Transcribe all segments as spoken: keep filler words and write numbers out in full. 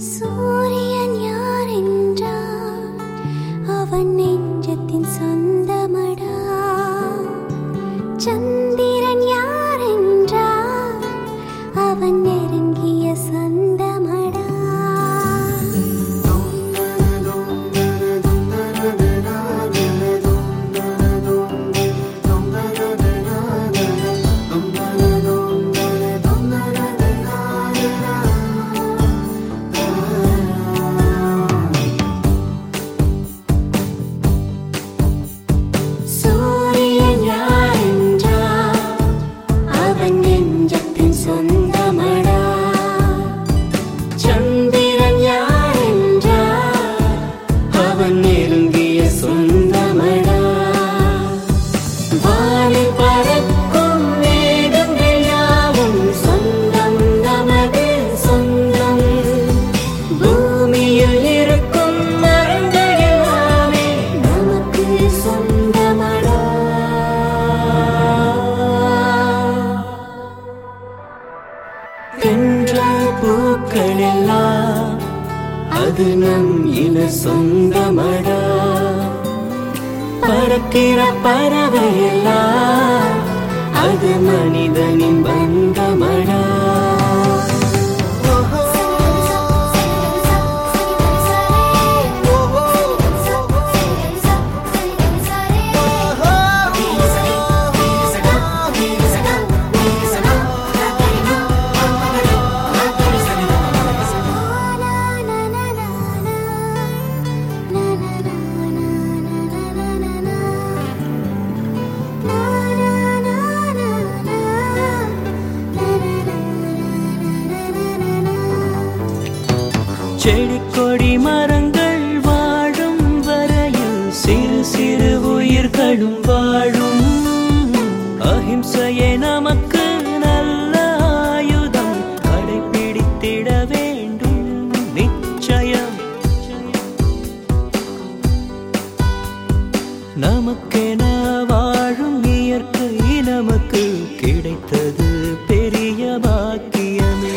சூரியன் யார் என்றால் அவன் நெஞ்சத்தின் சொந்தமடா. சந்திரன் யார் என்றால் அவன் நெருங்கிய சொந்தமடா. பூக்களெல்லாம் அது நம் இன சொந்தமடா. பறக்கிற பறவையெல்லாம் அது மனிதனின் பந்தமடா. செடி கொடி மரங்கள் வாழும் வரையில் சிறு சிறு உயிர்களும் வாழும். அஹிம்சையே நமக்கு நல்ல ஆயுதம், கடைபிடித்திட வேண்டும் நிச்சயம். நமக்கென வாழும் இயற்கை நமக்கு கிடைத்தது பெரிய பாக்கியமே.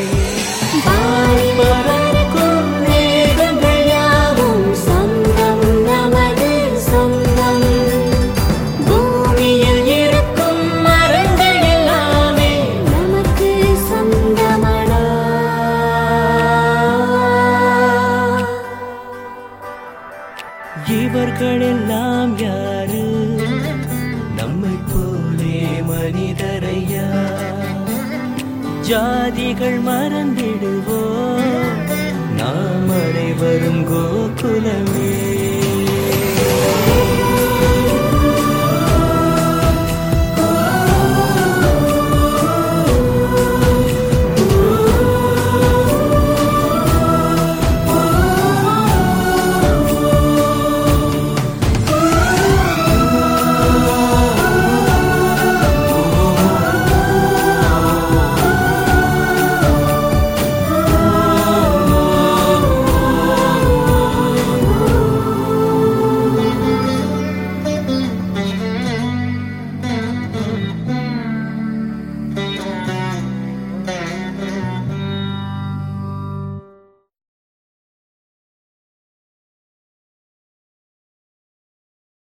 இவர்களெல்லாம் யாரு? நம்மை போலே மனிதரையா. ஜாதிகள் மறந்திடுவோம், நாம் அனைவரும் கோகுலம்.